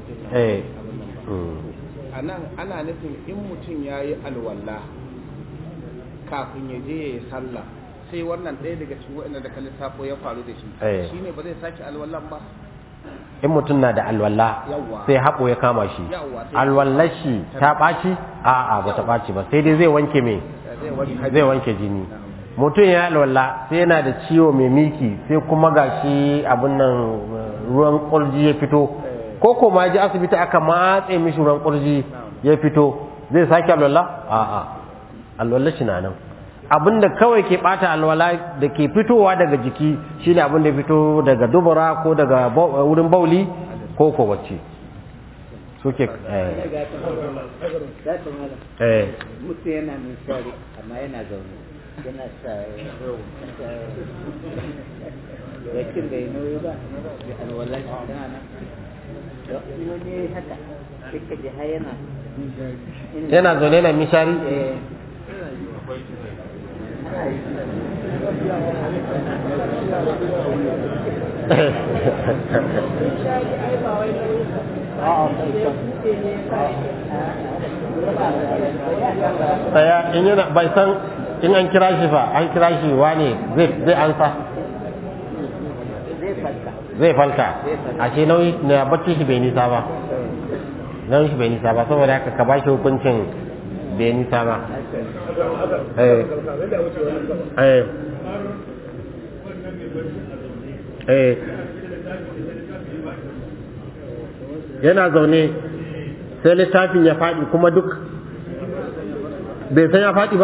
anan ana nufin in mutum yayi alwala kafin ya je ya yi sallah sai wannan ɗaya daga cikin waɗanda da ka lissafo ya faru da shi shine ba zai sake alwallan ba in mutum na da alwala sai haɓo ya kama shi alwallar shi ta ɓaci a'a ba ta ɓaci ba sai dai zai wanke me zai wanke jini mutum ya alwala sai yana da ciwo mai miki sai kuma gashi abin nan ruwan ƙurji ya fito ko kuma ji asibiti aka matse mishi ruwan ƙurji ya fito zai sake alwala a'a alwallar shi na nan abinda kawai ke bata alwala da ke fitowa daga jiki shine abin da fito daga dubura ko daga wurin bauli ko ko wacce suke mutum yana misali amma yana zaune yana sa yakin da ya nauyi ba da alwala shi tana nan wani haka sai ka ji har yana zaune yana mishari saya in yana bai san in an kira shi fa an kira shi wane zai ansa zai falka a ce nauyi na bacci shi bai nisa ba nauyi shi bai nisa ba saboda haka ka ba shi hukuncin bai nisa ba yana zaune sai littafin ya faɗi kuma duk bai san ya faɗi ba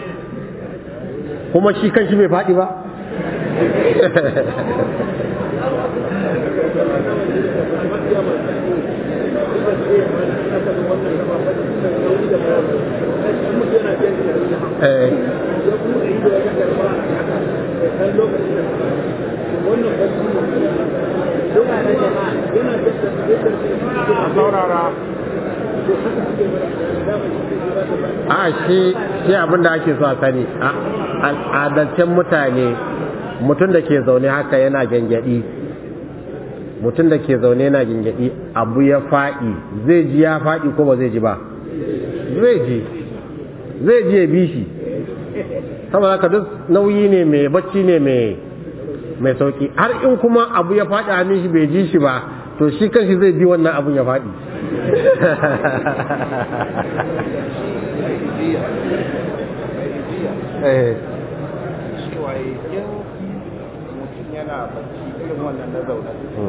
kuma shi kan shi bai faɗi ba shi abin da ake so a sani al'adancen mutane mutum da ke zaune haka yana gyangyaɗi mutum da ke zaune yana gyangyaɗi abu ya faɗi zai ji ya faɗi ko ba zai ji ba zai ji ya bi shi saboda haka duk nauyi ne mai bacci ne mai sauki har in kuma abu ya faɗi hannun shi bai ji shi ba to shi kanshi zai bi wannan abun ya faɗi cewa yin mutum yana bacci irin wannan na zaune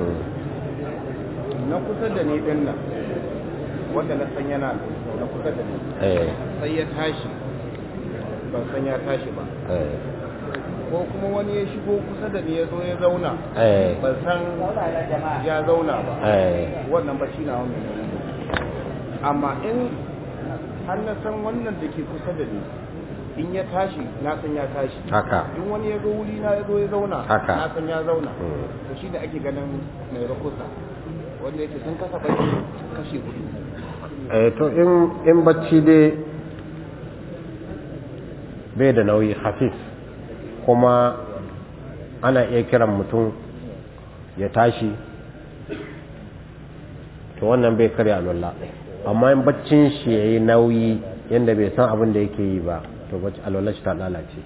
na kusa da ni din nan wanda na san yana na kusa da ni sai ya tashi ban san ya tashi ba ko kuma wani ya shigo kusa da ni ya zo ya zauna ban san ya zauna ba wannan bacci na wani amma in har na san wannan da ke kusa da ni in ya tashi na san ya tashi haka in wani ya zo wuri na ya zo ya zauna haka na san ya zauna to shi da ake ganin mai rahusa wanda yake sun kasa bacci kashi hudu to in bacci dai bai da nauyi hafif kuma ana iya kiran mutum ya tashi to wannan bai karya alwala amma in baccin shi yayi nauyi yanda bai san abin da yake yi ba to bacci alwala shi ta lalace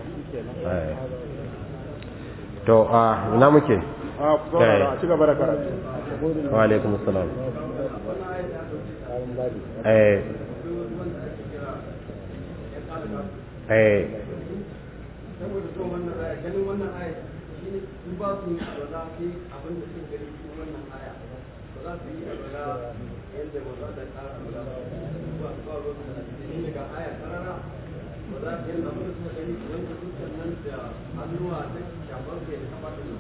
to ina muke a ci gaba da karatu wa alaikum assalam saboda son wannan aya ganin wannan aya shi ne in ba su yi ba za su yi abin da sun gani cikin wannan aya ba za su yi abada yadda ba za ta kara abada ba ba su da cikin daga aya karara ba za su yi abin da suka gani wanda dukkan nan da hannuwa da shafar kai da kafa din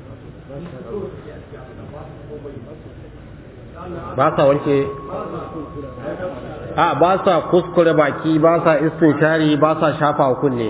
ba sa wanke ba sa kuskure baki ba sa istinshari ba sa shafa kunne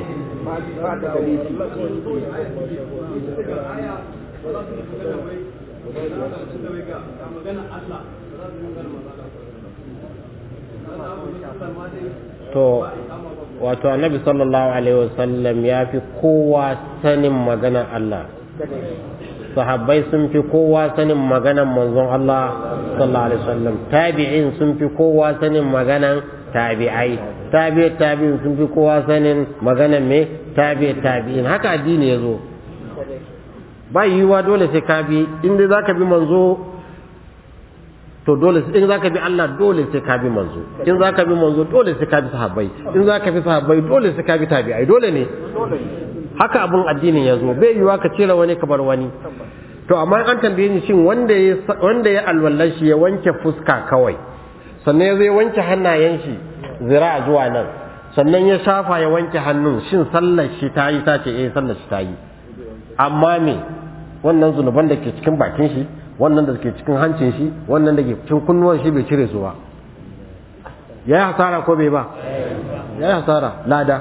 to wato annabi sallallahu alaihi wasallam ya fi kowa sanin magana Allah sahabbai sun fi kowa sanin maganan manzon Allah sallallahu alaihi wasallam tabi'in sun fi kowa sanin maganan tabi'ai tabi'in sun fi kowa sanin maganar me tabi'in haka addini ya zo. Ba yiwuwa dole sai ka bi, inda za ka bi manzo to dole, in za ka bi Allah dole sai ka bi manzo, in za ka bi manzo dole sai ka bi sahabbai, in za ka bi sahabbai dole sai ka bi tabi'ai, dole ne haka abin addinin ya zo. Bai yiwuwa ka cire wani ka bar wani. To amma an tambaye ni shin wanda ya alwallar shi ya wanke fuska kawai, sannan ya zai wanke hannayen shi zira zuwa nan, sannan ya shafa ya wanke hannun, shin sallar shi ta yi? Ta ce sallar shi ta yi. Amma me wannan zunuban da ke cikin bakin shi, wannan da ke cikin hancin shi, wannan da ke cikin kunnuwan shi bai cire su ba, ya yi hasara ko bai ba? Ya yi hasara lada,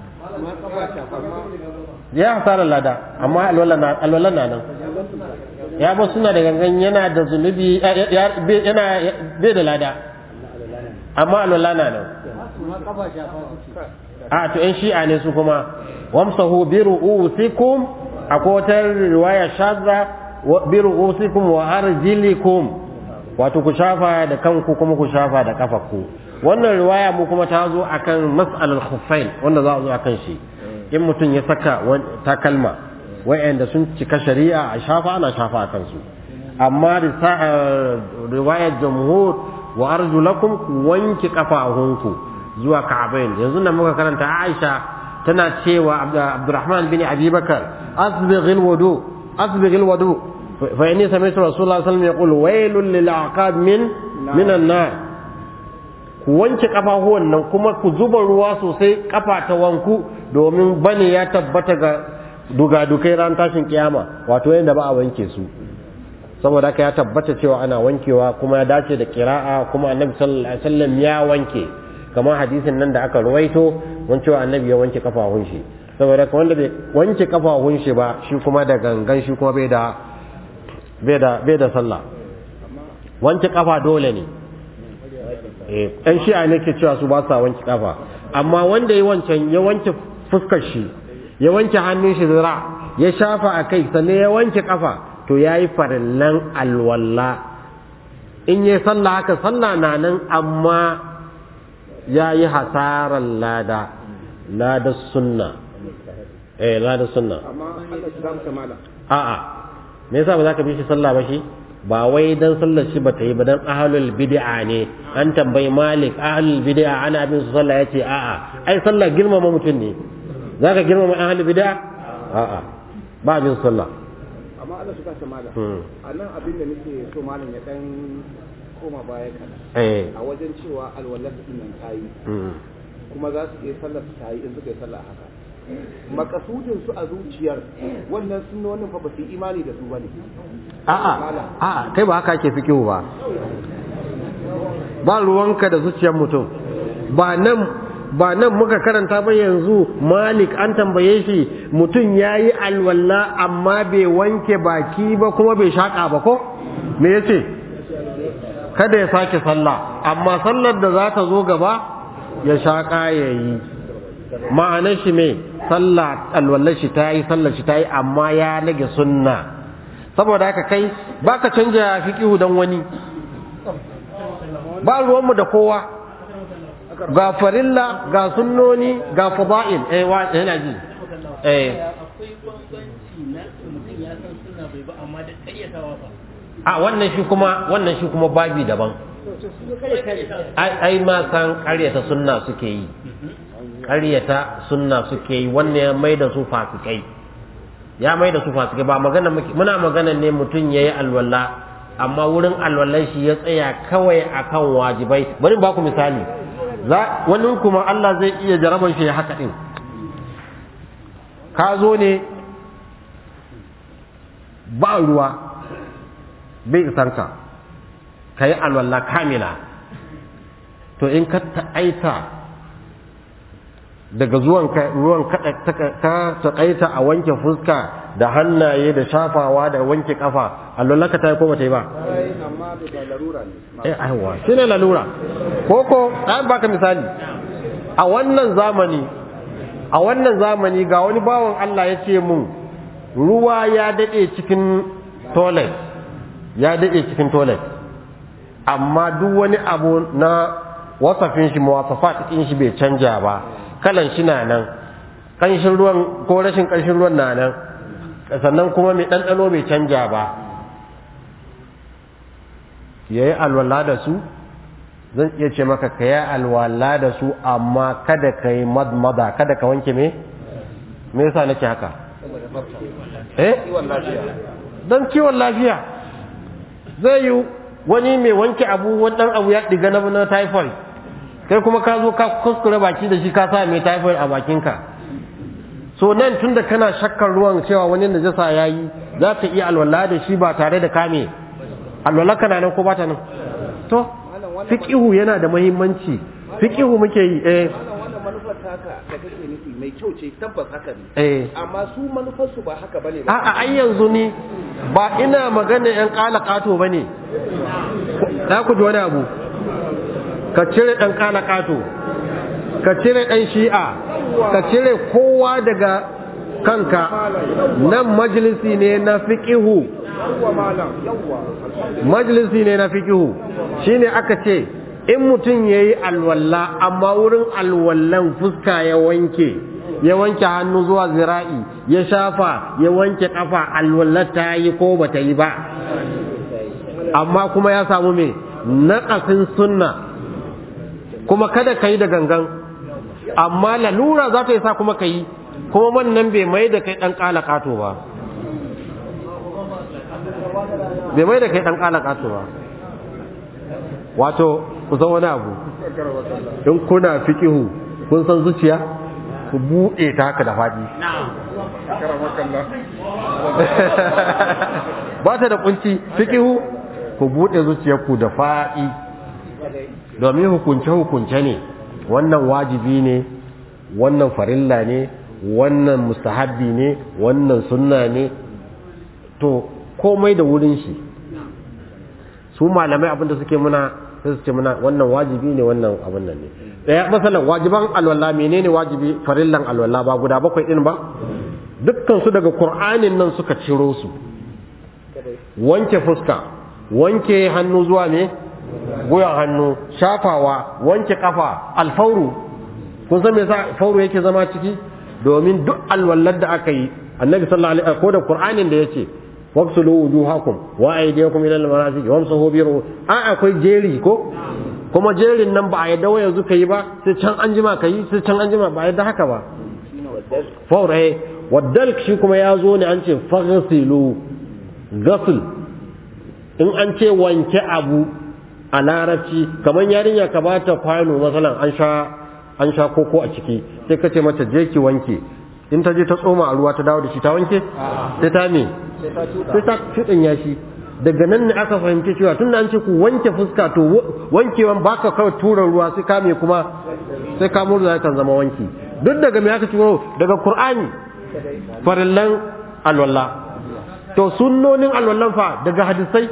ya yi hasara lada, amma alwala na nan. Ya ba suna da gangan yana da zunubi, yana bai da lada, amma alwala na nan. A to ‘yan shi'a ne su kuma, wamsahu bi ru'usikum, akwai wata riwaya shazza bi ru'usikum wa arjilikum, wato ku shafa da kanku kuma ku shafa da kafaku. Wannan riwaya mu kuma ta zo akan mas'alul khuffain, wanda za a zo akan shi. In mutum ya saka takalma wa'anda sun cika shari'a a shafa, ana shafa a kansu. Amma riwayar jamhur wa arjulakum, wanke kafahunku zuwa ka'abain. Yanzu nan muka karanta Aisha tana cewa Abdurrahman bin Abi Bakar, asbighil wudu fa inni sami'tu Rasulullah sallallahu alaihi wasallam yaqul waylun lil aqab minan nar. Ku wanke kafahuwan nan kuma ku zuba ruwa sosai, kafa ta wanku, domin bane ya tabbata ga dugadukai ran tashin kiyama, wato yanda ba a wanke su. Saboda haka ya tabbata cewa ana wankewa, kuma ya dace da qira'a, kuma Annabi sallallahu alaihi wasallam ya wanke, kamar hadisin nan da aka ruwaito mun cewa Annabi ya wanke kafafun shi. Saboda haka wanda bai wanke kafafun shi ba, shi kuma da gangan, shi kuma bai da sallah. Wanke kafa dole ne. Ɗan shi'a ne ke cewa su ba sa wanke kafa, amma wanda ya wancan, ya wanke fuskar shi, ya wanke hannun shi zira, ya shafa a kai, sannan ya wanke kafa, to ya yi farillan alwalla. In yi sallah haka, sallah na nan, amma ya yi hasarar lada sunna. Lada sunna. A'a, me yasa ba za ka bi shi sallah ba shi? Ba wai dan sallar shi bata yi ba, dan ahlul bid'a ne. An tambayi Malik, ahlul bid'a ana bin su sallah, yace a'a, ai sallah girmama mutum ne. Zaka girmama ahlul bid'a? A'a, ba bin sallah. Amma Allah suka ce malam, anan abin da nake so malam ya dan koma baya kan. A wajen cewa alwallah din nan tayi. Kuma za su yi sallar su tayi in suka yi sallah haka. Makasudin su a zuciyar wannan sunnonin fa ba su yi imani da su bane. A'a, kai ba haka ake fikihu ba. Ba ruwanka da zuciyar mutum. Ba nan muka karanta ba yanzu. Malik an tambaye shi, mutum yayi alwala amma bai wanke baki ba kuma bai shaka ba ko? Me yace? Kada ya sake sallah, amma sallar da za ta zo gaba ya shaka yayi. Ma'anar shi me? Sallah alwallar shi tayi, sallar shi tayi, amma ya rage sunna. Saboda haka kai baka canja fiqihu dan wani, ba ruwanmu da kowa, ga farilla, ga sunnoni, ga fada'il. Yana ji akwai bambanci na mutum ya san sunna bai ba amma da kayyatawa ba. Wannan shi kuma babi daban. Ai ma san karyata sunna suke yi, karyata sunna suke yi. Wannan ya mai da su fasikai, ba magana muna magana ne mutum yayi alwala, amma wurin alwalan shi ya tsaya kawai akan wajibai. Bari ba ku misali, wani kuma Allah zai iya jarabar shi haka din. Ka zo ne ba ruwa bai isarka, ka yi alwala kamila, to in ka ta'aita daga ruwan ka taƙaita a wanke fuska da hannaye da shafawa da wanke kafa, alwala ka ta yi ko ba ta yi ba? Amma da larura ne. Aiwa, shi ne lalura. Koko, ɗan baka misali, a wannan zamani ga wani bawan Allah ya ce mun, ruwa ya daɗe cikin toilet, amma duk wani abu na wasafin shi muwasafat din shi bai canja ba, kalan shi na nan, kanshin ruwan ko rashin kanshin ruwan na nan, sannan kuma mai ɗanɗano bai canja ba, yayi alwala da su, zan iya ce maka ka yi alwala da su amma kada ka yi madmada, kada ka wanke me yasa nake haka? Don kiwon lafiya. Zai yi wani mai wanke abu wadan abu ya diga na typhoid, kai kuma ka zo ka kuskure baki da shi ka sa mai typhoid a bakinka. So nan tunda kana shakkar ruwan cewa wani najasa yayi, za ka iya alwala da shi ba tare da kame alwala kana nan ko ba ta nan. To fiqihu yana da muhimmanci, fiqihu muke yi. Wannan manufar taka da kake nufi mai kyau ce, tabbas haka ne, amma su manufar su ba haka bane ba. A'a ai yanzu ni ba ina magana yan kalakato bane. Za ku ji wani abu, ka cire dan kalakato, ka cire dan shi'a, ka cire kowa daga kanka. Nan majalisi ne na fiqihu, majalisi ne na fiqihu. Shine aka ce in mutum yayi alwala amma wurin alwallan fuska ya wanke hannu zuwa zira'i, ya shafa, ya wanke kafa, alwallar ta yi ko bata yi ba, amma kuma ya samu me naqasin sunna, kuma kada kai da gangan, amma lalura za ta yi sa kuma kai, kuma wannan bai mai da kai dan kalakato ba, bai mai da kai dan kalakato ba. Wato ku san wani abu, in kuna fiqihu kun san zuciya, ku buɗe ta haka da faɗi. Ba ta da kunci, fiqihu ku buɗe zuciyarku da faɗi, domin hukunce ne, wannan wajibi ne, wannan farilla ne, wannan mustahabbi ne, wannan sunna ne, to komai da wurin shi. Su malamai abinda suke muna sai su ce muna wannan wajibi ne, wannan abin nan ne. Daya masalan wajiban alwala, menene wajibi farillan alwala ba guda 7 din ba? Dukkan su daga Qur'anin nan suka ciro su. Wanke fuska, wanke hannu zuwa ne goyon hannu, shafawa, wanke kafa, alfauru. Kun san me yasa fauru yake zama ciki? Domin duk alwallar da aka yi Annabi sallallahu alaihi wasallam ko da Qur'anin da yace waqsulu wujuhakum wa aydiyakum ila al-marafiq wamsahu bi akwai jeri ko, kuma jerin nan ba a yadda wai yanzu kai ba, sai can anjima kai, sai can anjima ba a yadda haka ba. Faure waddalk shi kuma ya zo ne an ce faghsilu, ghasl in an ce wanke abu a larabci, kamar yarinya ka bata kwano masalan an sha koko a ciki, sai ka ce mata je ki wanke, in ta je ta tsoma a ruwa ta dawo da shi ta wanke, sai ta me sai ta cuɗanya shi. Daga nan ne aka fahimci cewa tun da an ce ku wanke fuska, to wankewan baka kawai tura ruwa sai ka me kuma sai ka murza kan zama wanki. Duk daga me aka ciro? Daga Qur'ani, farillan alwala. To sunnonin alwallan fa daga hadisai.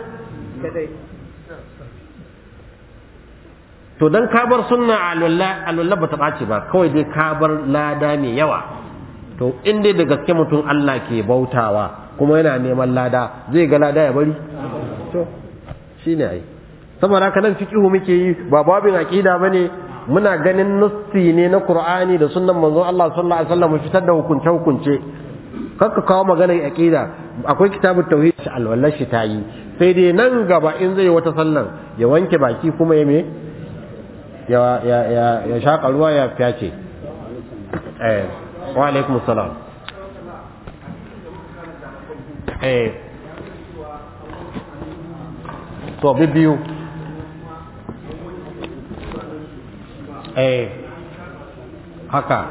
To dan ka bar sunna alwala ba ta ɓaci ba, kawai dai ka bar lada mai yawa. To in dai da gaske mutum Allah ke bautawa kuma yana neman lada, zai ga lada ya bari? To shine ai. Saboda haka nan fiqhu muke yi, ba babin aqida bane, muna ganin nassi ne na Qur'ani da sunnan manzon Allah sallallahu alaihi wasallam fitar da hukunce kakka kawo maganar aqida. Akwai kitabut tauhid, alwallar shi tayi, sai dai nan gaba in zai wata sallan ya wanke baki kuma ya me ya shaka ruwa ya fiyace. Wa alaikum salam. To bibiyu haka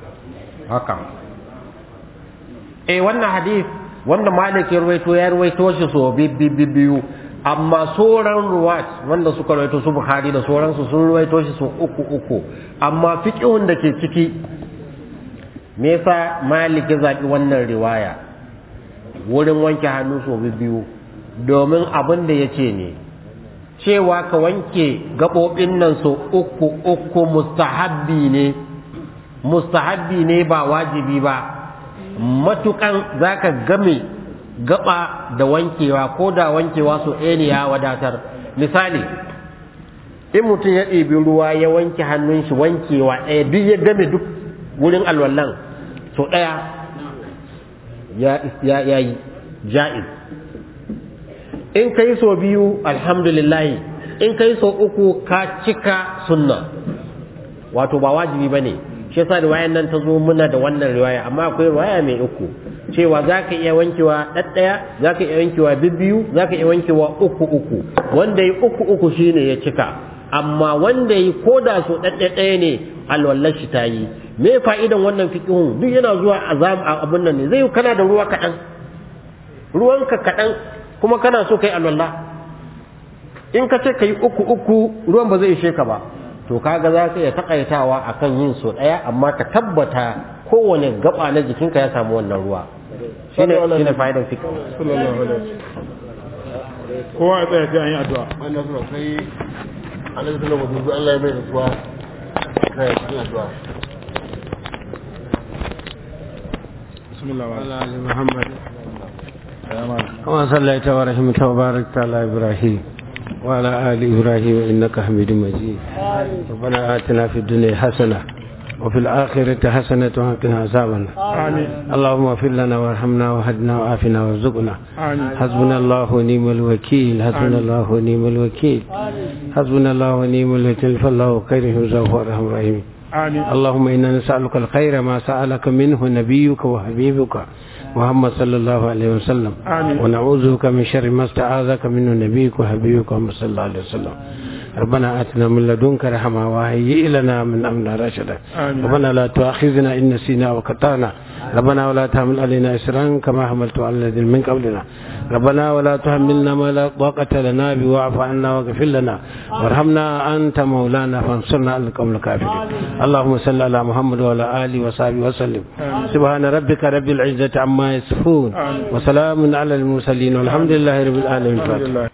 wannan hadith wanda Malik ya ruwaito shi so biyu, amma sauran ruwat wanda suka ruwaito su Bukhari da sauransu sun ruwaito shi so uku, amma fiqhun da ke ciki me yasa Malik ya zabi wannan riwaya wurin wanke hannu so biyu? Domin abin da yace ne cewa ka wanke gabobin nan so uku mustahabbi ne ba wajibi ba, matukan zaka game gaba da wankewa, ko da wankewa so ɗaya ne ya wadatar. Misali in mutum ya ɗebi ruwa ya wanke hannun shi wankewa ɗaya duk ya game duk wurin alwallan so ɗaya ya yi ja'iz. In kai so biyu alhamdulillah, in kai so uku ka cika sunna, wato ba wajibi ba ne. Shi yasa riwayan nan ta zo muna da wannan riwaya, amma akwai riwaya mai uku cewa za ka iya wankewa ɗaɗɗaya, za ka iya wankewa biyu, za ka iya wankewa uku. Wanda yi uku shine ya cika, amma wanda yi koda so ɗaɗɗaya ne alwallar shi ta yi. Me fa'idan wannan fiqhun? Duk yana zuwa a abun nan ne, zai kana da ruwa kaɗan, ruwanka kaɗan kuma kana so kai alwallah. In ka ce ka yi uku ruwan ba zai ishe ka ba, to kaga za ka iya takaitawa akan yin so ɗaya, amma ka tabbata kowane gaba na jikinka ya samu wannan ruwa. Shine fa'idan fiqh. Kowa ya tsaya sai an yi addu'a. wannan suna sai alaihi sallallahu alaihi Allah ya mai rasuwa kai cikin addu'a. Bismillah wa ala ali Muhammad. كما صليت ورحمت وباركت على إبراهيم وعلى آل إبراهيم إنك حميد مجيد. ربنا آتنا في الدنيا حسنة وفي الآخرة حسنة وقنا عذاب النار. اللهم اغفر لنا وارحمنا وهدنا وعافنا وارزقنا. حسبنا الله ونعم الوكيل. حسبنا الله ونعم الوكيل. حسبنا الله ونعم الوكيل فالله خير حفظه وارحم الراحمين. اللهم إنا نسألك الخير ما سألك منه نبيك وحبيبك محمد صلى الله عليه وسلم، ونعوذ بك من شر ما استعاذك منه نبيك وحبيبك محمد صلى الله عليه وسلم. ربنا آتنا من لدنك رحمة وهيئ لنا من أمرنا رشدا. ربنا لا تؤاخذنا إن نسينا وخطأنا. ربنا ولا تحمل علينا إصرا كما حملت على الذين من قبلنا. ربنا ولا تحملنا ما لا طاقة لنا به واعف عنا واغفر لنا وارحمنا أنت مولانا فانصرنا على القوم الكافرين. اللهم صل على محمد وعلى آله وصحبه وسلم. سبحان ربك رب العزة عما يصفون وسلام على المرسلين والحمد لله رب العالمين.